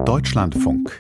Deutschlandfunk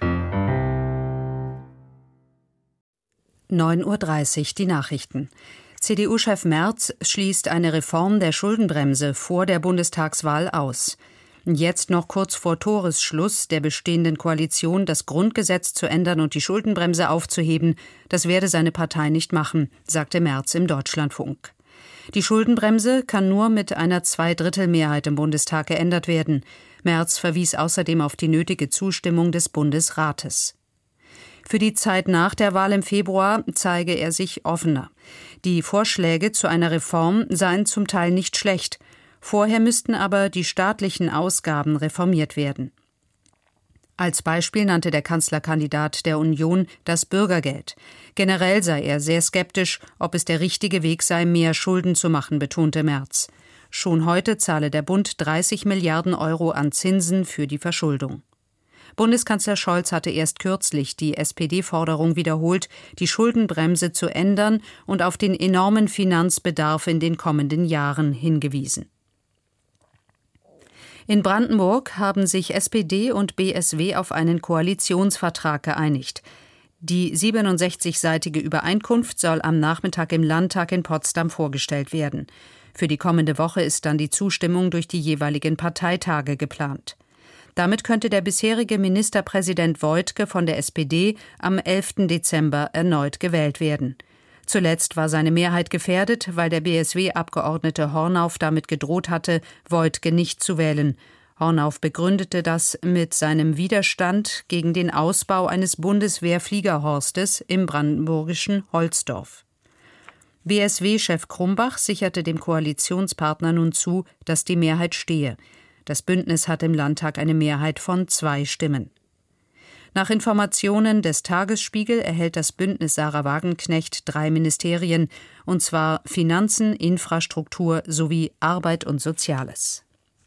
9:30 Uhr die Nachrichten. CDU-Chef Merz schließt eine Reform der Schuldenbremse vor der Bundestagswahl aus. Jetzt noch kurz vor Toresschluss der bestehenden Koalition das Grundgesetz zu ändern und die Schuldenbremse aufzuheben, das werde seine Partei nicht machen, sagte Merz im Deutschlandfunk. Die Schuldenbremse kann nur mit einer Zweidrittelmehrheit im Bundestag geändert werden. Merz verwies außerdem auf die nötige Zustimmung des Bundesrates. Für die Zeit nach der Wahl im Februar zeige er sich offener. Die Vorschläge zu einer Reform seien zum Teil nicht schlecht. Vorher müssten aber die staatlichen Ausgaben reformiert werden. Als Beispiel nannte der Kanzlerkandidat der Union das Bürgergeld. Generell sei er sehr skeptisch, ob es der richtige Weg sei, mehr Schulden zu machen, betonte Merz. Schon heute zahle der Bund 30 Milliarden Euro an Zinsen für die Verschuldung. Bundeskanzler Scholz hatte erst kürzlich die SPD-Forderung wiederholt, die Schuldenbremse zu ändern und auf den enormen Finanzbedarf in den kommenden Jahren hingewiesen. In Brandenburg haben sich SPD und BSW auf einen Koalitionsvertrag geeinigt. Die 67-seitige Übereinkunft soll am Nachmittag im Landtag in Potsdam vorgestellt werden. Für die kommende Woche ist dann die Zustimmung durch die jeweiligen Parteitage geplant. Damit könnte der bisherige Ministerpräsident Woidke von der SPD am 11. Dezember erneut gewählt werden. Zuletzt war seine Mehrheit gefährdet, weil der BSW-Abgeordnete Hornauf damit gedroht hatte, Woidke nicht zu wählen. Hornauf begründete das mit seinem Widerstand gegen den Ausbau eines Bundeswehr-Fliegerhorstes im brandenburgischen Holzdorf. BSW-Chef Krumbach sicherte dem Koalitionspartner nun zu, dass die Mehrheit stehe. Das Bündnis hat im Landtag eine Mehrheit von 2 Stimmen. Nach Informationen des Tagesspiegel erhält das Bündnis Sarah Wagenknecht 3 Ministerien, und zwar Finanzen, Infrastruktur sowie Arbeit und Soziales.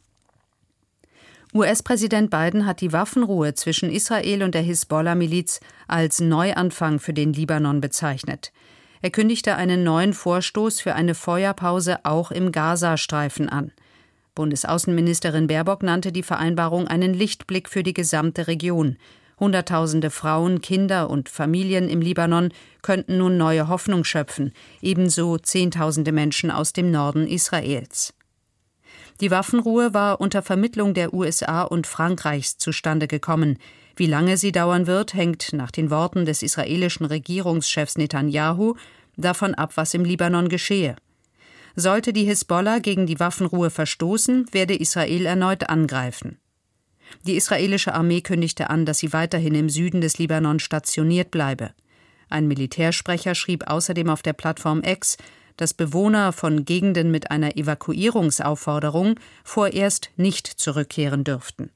US-Präsident Biden hat die Waffenruhe zwischen Israel und der Hisbollah-Miliz als Neuanfang für den Libanon bezeichnet. Er kündigte einen neuen Vorstoß für eine Feuerpause auch im Gazastreifen an. Bundesaußenministerin Baerbock nannte die Vereinbarung einen Lichtblick für die gesamte Region. Hunderttausende Frauen, Kinder und Familien im Libanon könnten nun neue Hoffnung schöpfen, ebenso Zehntausende Menschen aus dem Norden Israels. Die Waffenruhe war unter Vermittlung der USA und Frankreichs zustande gekommen. Wie lange sie dauern wird, hängt nach den Worten des israelischen Regierungschefs Netanyahu davon ab, was im Libanon geschehe. Sollte die Hisbollah gegen die Waffenruhe verstoßen, werde Israel erneut angreifen. Die israelische Armee kündigte an, dass sie weiterhin im Süden des Libanon stationiert bleibe. Ein Militärsprecher schrieb außerdem auf der Plattform X, dass Bewohner von Gegenden mit einer Evakuierungsaufforderung vorerst nicht zurückkehren dürften.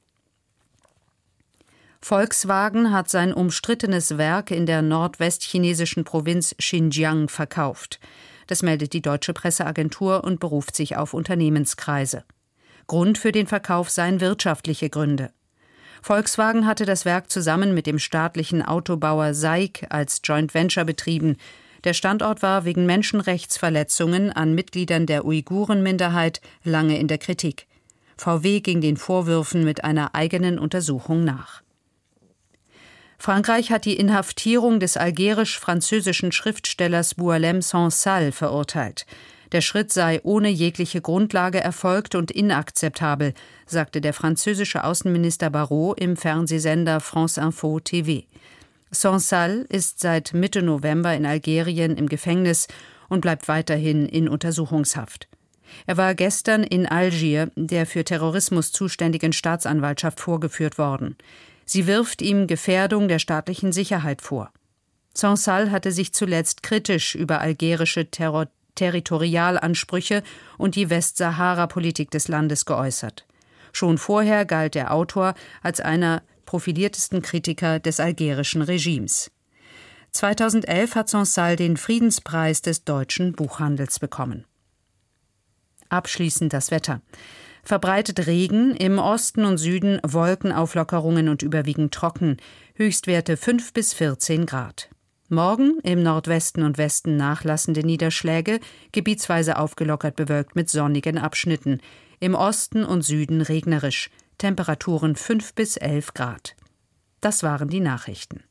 Volkswagen hat sein umstrittenes Werk in der nordwestchinesischen Provinz Xinjiang verkauft. Das meldet die deutsche Presseagentur und beruft sich auf Unternehmenskreise. Grund für den Verkauf seien wirtschaftliche Gründe. Volkswagen hatte das Werk zusammen mit dem staatlichen Autobauer SAIC als Joint Venture betrieben. Der Standort war wegen Menschenrechtsverletzungen an Mitgliedern der Uiguren-Minderheit lange in der Kritik. VW ging den Vorwürfen mit einer eigenen Untersuchung nach. Frankreich hat die Inhaftierung des algerisch-französischen Schriftstellers Boualem Sansal verurteilt. Der Schritt sei ohne jegliche Grundlage erfolgt und inakzeptabel, sagte der französische Außenminister Barrot im Fernsehsender France Info TV. Sansal ist seit Mitte November in Algerien im Gefängnis und bleibt weiterhin in Untersuchungshaft. Er war gestern in Algier der für Terrorismus zuständigen Staatsanwaltschaft vorgeführt worden. Sie wirft ihm Gefährdung der staatlichen Sicherheit vor. Sansal hatte sich zuletzt kritisch über algerische Territorialansprüche und die Westsahara-Politik des Landes geäußert. Schon vorher galt der Autor als einer profiliertesten Kritiker des algerischen Regimes. 2011 hat Sansal den Friedenspreis des deutschen Buchhandels bekommen. Abschließend das Wetter. Verbreitet Regen, im Osten und Süden Wolkenauflockerungen und überwiegend trocken, Höchstwerte 5 bis 14 Grad. Morgen im Nordwesten und Westen nachlassende Niederschläge, gebietsweise aufgelockert bewölkt mit sonnigen Abschnitten, im Osten und Süden regnerisch, Temperaturen 5 bis 11 Grad. Das waren die Nachrichten.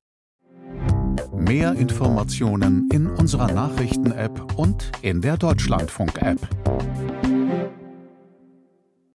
Mehr Informationen in unserer Nachrichten-App und in der Deutschlandfunk-App.